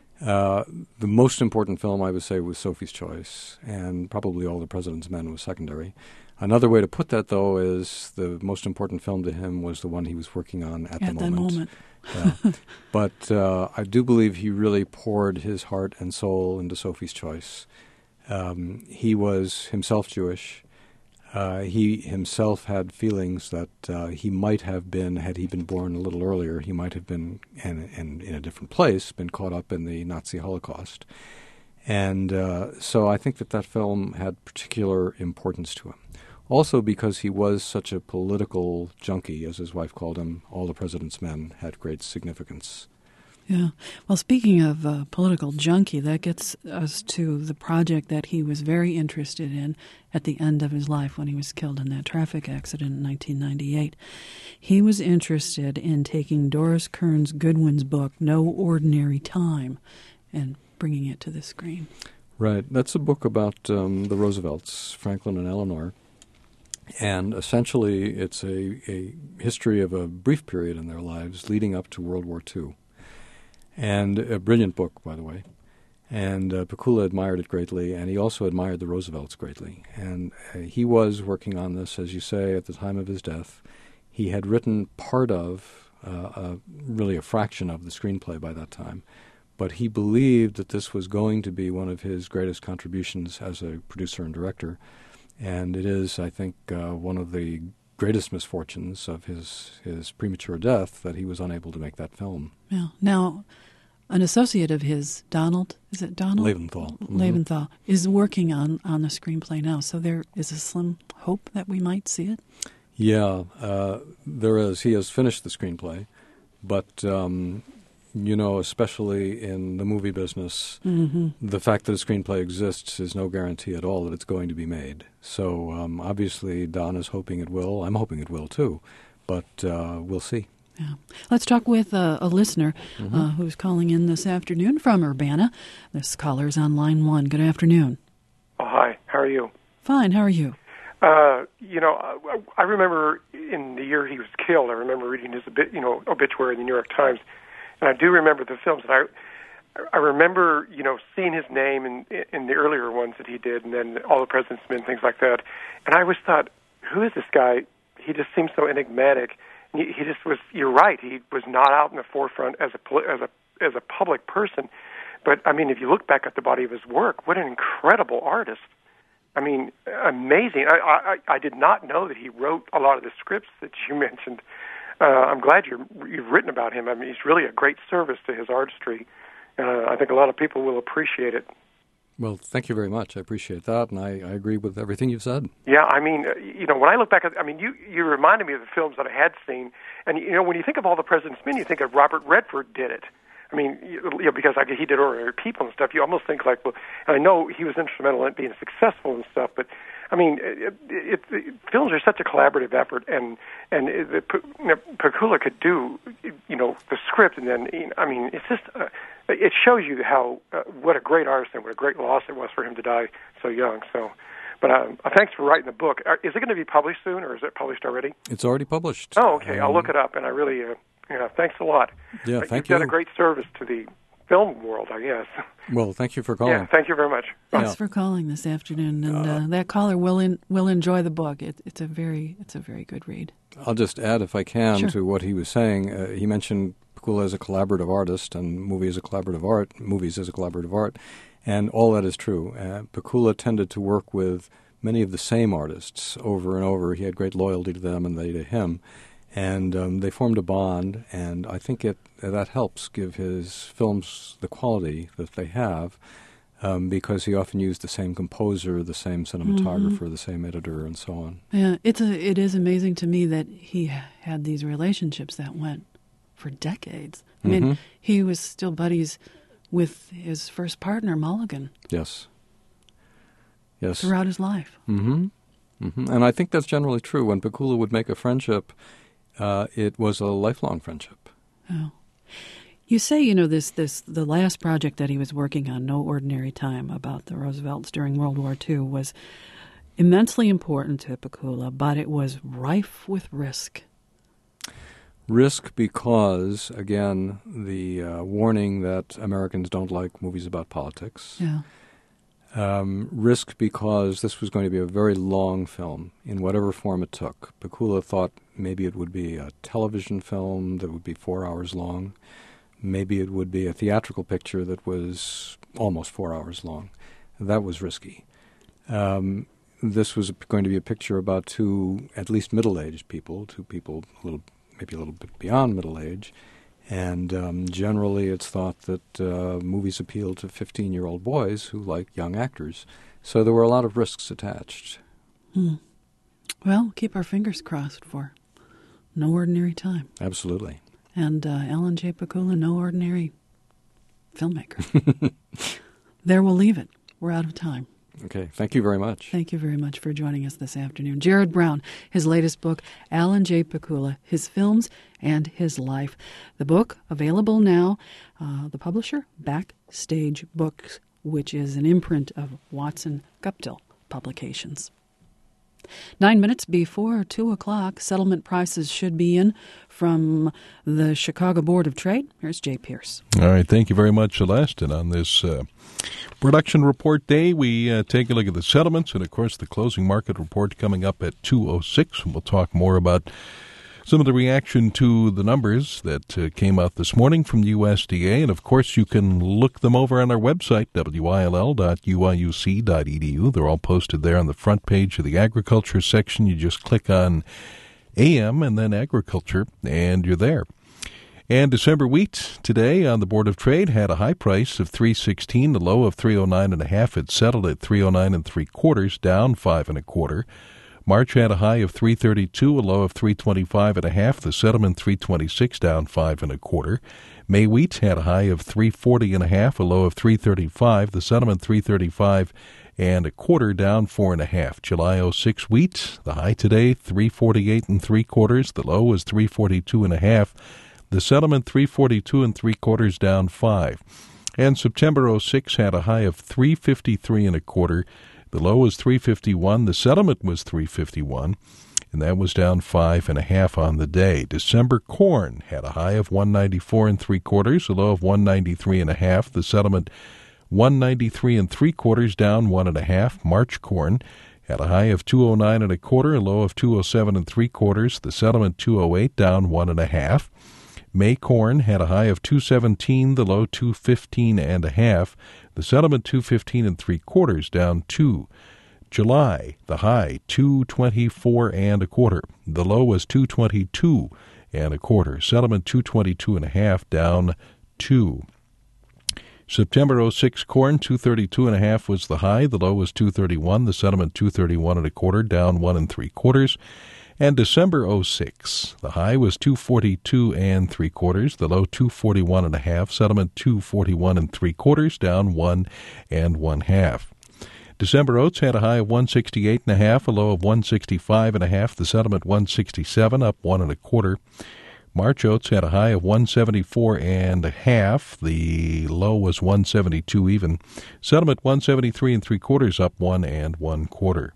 Uh, the most important film, I would say, was Sophie's Choice, and probably All the President's Men was secondary. Another way to put that, though, is the most important film to him was the one he was working on at, at the moment. That moment. Yeah. But uh, I do believe he really poured his heart and soul into Sophie's Choice. Um, he was himself Jewish. Uh, he himself had feelings that uh, he might have been, had he been born a little earlier, he might have been, and, and in a different place, been caught up in the Nazi Holocaust. And uh, so I think that that film had particular importance to him. Also because he was such a political junkie, as his wife called him, All the President's Men had great significance. Yeah. Well, speaking of uh, political junkie, that gets us to the project that he was very interested in at the end of his life when he was killed in that traffic accident in nineteen ninety-eight. He was interested in taking Doris Kearns Goodwin's book, No Ordinary Time, and bringing it to the screen. Right. That's a book about um, the Roosevelts, Franklin and Eleanor. And essentially it's a, a history of a brief period in their lives leading up to World War Two. And a brilliant book, by the way. And uh, Pakula admired it greatly, and he also admired the Roosevelts greatly. And uh, he was working on this, as you say, at the time of his death. He had written part of uh, uh, really a fraction of the screenplay by that time. But he believed that this was going to be one of his greatest contributions as a producer and director. And it is, I think, uh, one of the greatest misfortunes of his, his premature death that he was unable to make that film. Yeah. Now, an associate of his, Donald, is it Donald? Leventhal. Mm-hmm. Leventhal, is working on, on the screenplay now. So there is a slim hope that we might see it? Yeah, uh, there is. He has finished the screenplay. But, um, you know, especially in the movie business, mm-hmm. the fact that a screenplay exists is no guarantee at all that it's going to be made. So um, obviously Don is hoping it will. I'm hoping it will, too. But uh, we'll see. Yeah. Let's talk with uh, a listener mm-hmm. uh, who's calling in this afternoon from Urbana. This caller's on line one. Good afternoon. Oh, hi. How are you? Fine. How are you? Uh, you know, I, I remember in the year he was killed, I remember reading his obit, you know, obituary in the New York Times, and I do remember the films. And I, I remember, you know, seeing his name in, in the earlier ones that he did, and then All the President's Men, things like that. And I always thought, who is this guy? He just seems so enigmatic. He, he just was. You're right. He was not out in the forefront as a as a as a public person. But I mean, if you look back at the body of his work, what an incredible artist! I mean, amazing. I, I, I did not know that he wrote a lot of the scripts that you mentioned. Uh, I'm glad you're, you've written about him. I mean, he's really a great service to his artistry. Uh, I think a lot of people will appreciate it. Well, thank you very much. I appreciate that, and I, I agree with everything you've said. Yeah, I mean, uh, you know, when I look back at, I mean, you, you reminded me of the films that I had seen, and, you know, when you think of All the President's Men, you think of Robert Redford did it. I mean, you know, because like he did Ordinary People and stuff, you almost think like, well, and I know he was instrumental in being successful and stuff, but I mean, it, it, it, films are such a collaborative effort, and and it, it, you know, Pakula could do, you know, the script, and then, you know, I mean, it's just, uh, it shows you how uh, what a great artist and what a great loss it was for him to die so young. So, but uh, thanks for writing the book. Is it going to be published soon, or is it published already? It's already published. Oh, okay. Um, I'll look it up, and I really. Uh, Yeah, thanks a lot. Yeah, uh, thank You've done you. a great service to the film world, I guess. Well, thank you for calling. Yeah, thank you very much. Thanks Yeah. for calling this afternoon, and uh, that caller will in, will enjoy the book. It, it's a very it's a very good read. I'll just add, if I can, Sure. to what he was saying. Uh, he mentioned Pakula as a collaborative artist, and movie as a collaborative art, movies as a collaborative art, and all that is true. Uh, Pakula tended to work with many of the same artists over and over. He had great loyalty to them, and they to him. And um, they formed a bond, and I think it that helps give his films the quality that they have, um, because he often used the same composer, the same cinematographer, mm-hmm. the same editor, and so on. Yeah, it's a it is amazing to me that he had these relationships that went for decades. I mm-hmm. mean, he was still buddies with his first partner, Mulligan. Yes. Yes. Throughout his life. Mm-hmm. Mm-hmm. And I think that's generally true. When Pakula would make a friendship, Uh, it was a lifelong friendship. Oh. You say, you know, this, this the last project that he was working on, No Ordinary Time, about the Roosevelts during World War Two, was immensely important to Pakula, but it was rife with risk. Risk because, again, the uh, warning that Americans don't like movies about politics. Yeah. Um, risk because this was going to be a very long film in whatever form it took. Pakula thought maybe it would be a television film that would be four hours long. Maybe it would be a theatrical picture that was almost four hours long. That was risky. Um, this was going to be a picture about two at least middle-aged people, two people a little, maybe a little bit beyond middle age. And um, generally it's thought that uh, movies appeal to fifteen-year-old boys who like young actors. So there were a lot of risks attached. Hmm. Well, keep our fingers crossed for No Ordinary Time. Absolutely. And uh, Alan J. Pakula, no ordinary filmmaker. There we'll leave it. We're out of time. Okay. Thank you very much. Thank you very much for joining us this afternoon. Jared Brown, his latest book, Alan J. Pakula, His Films and His Life. The book, available now, uh, the publisher, Backstage Books, which is an imprint of Watson Guptill Publications. Nine minutes before two o'clock, settlement prices should be in from the Chicago Board of Trade. Here's Jay Pierce. All right. Thank you very much, Celeste. And on this uh, production report day, we uh, take a look at the settlements and, of course, the closing market report coming up at two oh six. And we'll talk more about Some of the reaction to the numbers that uh, came out this morning from U S D A, and of course you can look them over on our website, W I L L dot U I U C dot E D U. They're all posted there on the front page of the agriculture section. You just click on A M and then agriculture, and you're there. And December wheat today on the Board of Trade had a high price of three sixteen, the low of three oh nine and a half. It settled at three oh nine and three quarters, down five and a quarter. March had a high of three thirty-two, a low of three twenty-five and a half. The settlement three twenty-six, down five and a quarter. May wheat had a high of three forty and a half, a low of three thirty-five. The settlement three thirty-five and a quarter, down four and a half. July oh six wheat, the high today three forty-eight and three quarters. The low was three forty-two and a half. The settlement three forty-two and three quarters, down five. And September oh six had a high of three fifty-three and a quarter. The low was three fifty-one. The settlement was three fifty-one, and that was down five and a half on the day. December corn had a high of one ninety-four and three quarters, a low of one ninety-three and a half. The settlement one ninety-three and three quarters, down one and a half. March corn had a high of two oh nine and a quarter, a low of two oh seven and three quarters. The settlement two oh eight, down one and a half. May corn had a high of two seventeen, the low two fifteen and a half. The settlement two fifteen and three quarters, down two. July, the high two twenty-four and a quarter. The low was two twenty-two and a quarter. Settlement two twenty-two and a half, down two. September oh six corn two thirty-two and a half was the high. The low was two thirty-one. The settlement two thirty-one and a quarter, down one and three quarters. And December oh six, the high was two forty-two and three quarters, the low two forty-one and a half, settlement two forty-one and three quarters, down one and one half. December oats had a high of one sixty-eight and a half, a low of one sixty-five and a half, the settlement one sixty-seven, up one and a quarter. March oats had a high of one seventy-four and a half, the low was one seventy-two even, settlement one seventy-three and three quarters, up one and one quarter.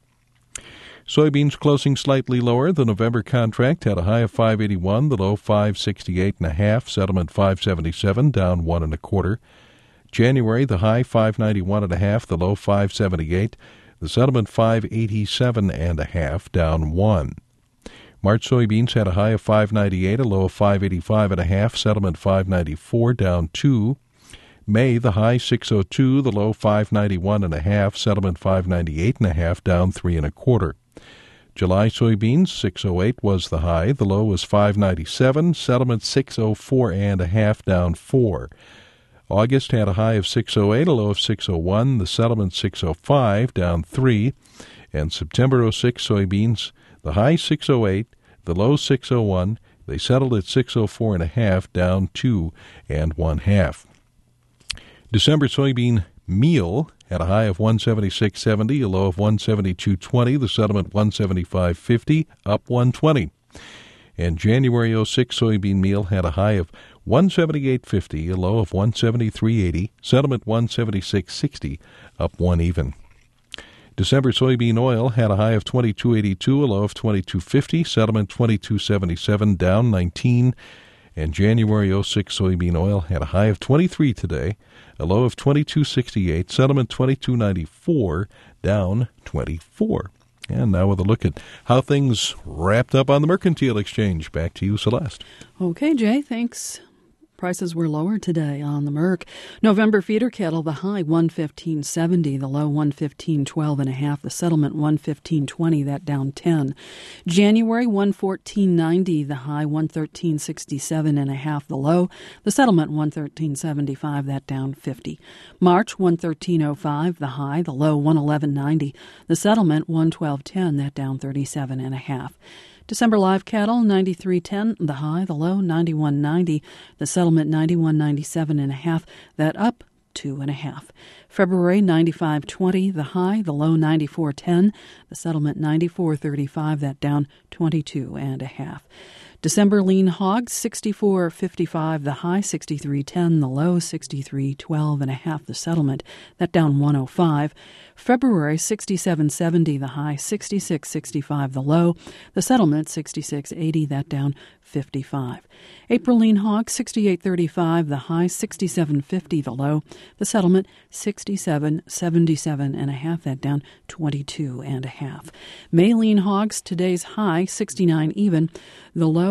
Soybeans closing slightly lower. The November contract had a high of five eighty-one, the low five sixty-eight and a half, settlement five seventy-seven, down one and a quarter. January, the high five ninety-one and a half, the low five seventy-eight, the settlement five eighty-seven and a half, down one. March soybeans had a high of five ninety-eight, a low of five eighty-five and a half, settlement five ninety-four, down two. May, the high six oh two, the low five ninety-one and a half, settlement five ninety-eight and a half, down three and a quarter. July soybeans, six oh eight was the high. The low was five ninety-seven. Settlement six oh four and a half, down four. August had a high of six oh eight, a low of six oh one. The settlement six oh five, down three. And September oh six soybeans, the high six oh eight, the low six oh one. They settled at six oh four and a half, down two and one half. December soybean meal had a high of one seventy-six seventy, a low of one seventy-two twenty, the settlement one seventy-five fifty, up one twenty. And January oh six soybean meal had a high of one seventy-eight fifty, a low of one seventy-three eighty, settlement one seventy-six sixty, up one even. December soybean oil had a high of twenty-two eighty-two, a low of twenty-two fifty, settlement twenty-two seventy-seven, down nineteen. And January oh six soybean oil had a high of twenty-three today, a low of twenty-two sixty-eight, settlement twenty-two ninety-four, down twenty-four. And now with a look at how things wrapped up on the Mercantile Exchange. Back to you, Celeste. Okay, Jay, thanks. Prices were lower today on the Merc. November feeder cattle, the high one fifteen seventy, the low one fifteen twelve and a half, the settlement one fifteen twenty, that down ten. January one fourteen ninety, the high one thirteen sixty-seven and a half, the low, the settlement one thirteen seventy-five, that down fifty. March one thirteen oh five, the high, the low one eleven ninety, the settlement one twelve ten, that down thirty-seven and a half. December live cattle, ninety-three ten, the high, the low, ninety-one ninety, the settlement ninety-one ninety-seven and a half, that up two and a half. February ninety-five twenty, the high, the low ninety-four ten, the settlement ninety-four thirty-five, that down twenty-two and a half. December lean hogs, sixty-four fifty-five, the high, sixty-three ten, the low, sixty-three twelve and a half, the settlement, that down one oh five. February, sixty-seven seventy, the high, sixty-six sixty-five, the low, the settlement, sixty-six eighty, that down fifty-five. April lean hog, sixty-eight thirty-five, the high, sixty-seven fifty, the low, the settlement, sixty-seven seventy-seven and a half, that down twenty-two and a half. May lean hogs, today's high, sixty-nine even, the low,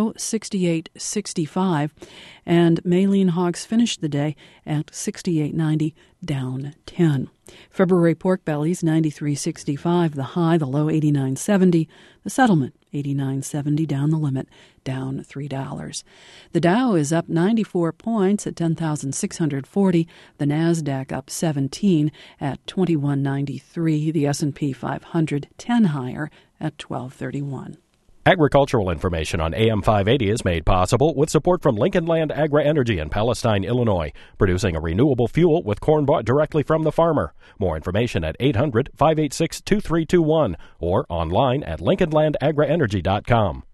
low sixty-eight sixty-five. And Maylene hogs finished the day at sixty-eight ninety, down ten. February pork bellies ninety-three sixty-five, the high, the low eighty-nine seventy. The settlement eighty-nine seventy, down the limit, down three dollars. The Dow is up ninety-four points at ten thousand six hundred forty. The Nasdaq up seventeen at twenty-one ninety-three. The S and P five hundred ten higher at twelve thirty-one. Agricultural information on A M five eighty is made possible with support from Lincoln Land Agri-Energy in Palestine, Illinois, producing a renewable fuel with corn bought directly from the farmer. More information at eight hundred, five eight six, two three two one or online at lincoln land agri energy dot com.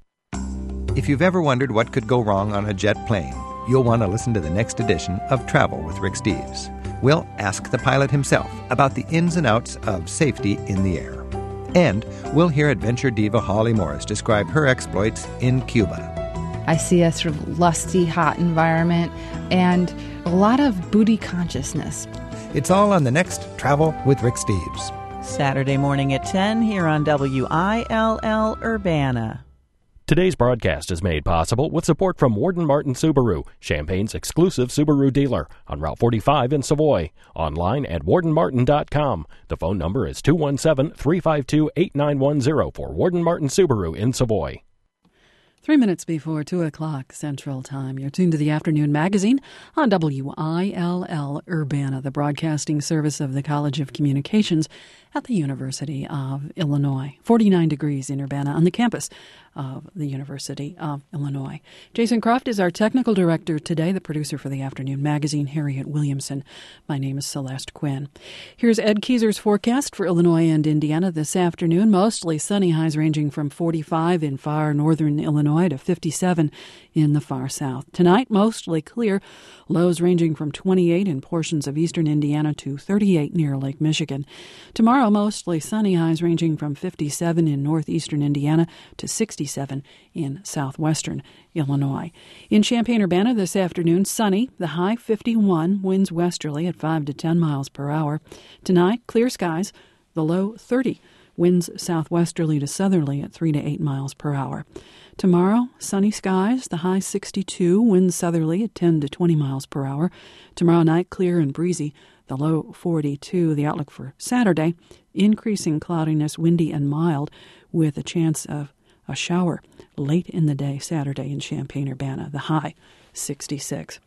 If you've ever wondered what could go wrong on a jet plane, you'll want to listen to the next edition of Travel with Rick Steves. We'll ask the pilot himself about the ins and outs of safety in the air. And we'll hear adventure diva Holly Morris describe her exploits in Cuba. I see a sort of lusty, hot environment and a lot of booty consciousness. It's all on the next Travel with Rick Steves. Saturday morning at ten here on W I L L Urbana. Today's broadcast is made possible with support from Warden Martin Subaru, Champaign's exclusive Subaru dealer, on Route forty-five in Savoy. Online at warden martin dot com. The phone number is two one seven, three five two, eight nine one zero for Warden Martin Subaru in Savoy. Three minutes before two o'clock Central Time. You're tuned to the Afternoon Magazine on W I L L Urbana, the broadcasting service of the College of Communications at the University of Illinois. forty-nine degrees in Urbana on the campus of the University of Illinois. Jason Croft is our technical director today, the producer for the Afternoon Magazine, Harriet Williamson. My name is Celeste Quinn. Here's Ed Keyser's forecast for Illinois and Indiana this afternoon. Mostly sunny, highs ranging from forty-five in far northern Illinois to fifty-seven in the far south. Tonight, mostly clear, lows ranging from twenty-eight in portions of eastern Indiana to thirty-eight near Lake Michigan. Tomorrow, mostly sunny, highs ranging from fifty-seven in northeastern Indiana to sixty-seven in southwestern Illinois. In Champaign-Urbana this afternoon, sunny, the high fifty-one, winds westerly at five to ten miles per hour. Tonight, clear skies, the low thirty, winds southwesterly to southerly at three to eight miles per hour. Tomorrow, sunny skies, the high sixty-two, winds southerly at ten to twenty miles per hour. Tomorrow night, clear and breezy, the low forty-two. The outlook for Saturday, increasing cloudiness, windy and mild, with a chance of a shower late in the day Saturday in Champaign-Urbana, the high sixty-six.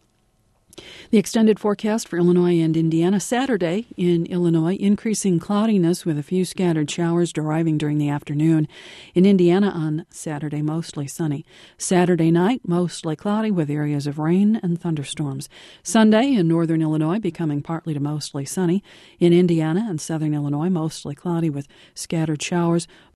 The extended forecast for Illinois and Indiana. Saturday in Illinois, increasing cloudiness with a few scattered showers deriving during the afternoon. In Indiana on Saturday, mostly sunny. Saturday night, mostly cloudy with areas of rain and thunderstorms. Sunday in northern Illinois, becoming partly to mostly sunny. In Indiana and southern Illinois, mostly cloudy with scattered showers.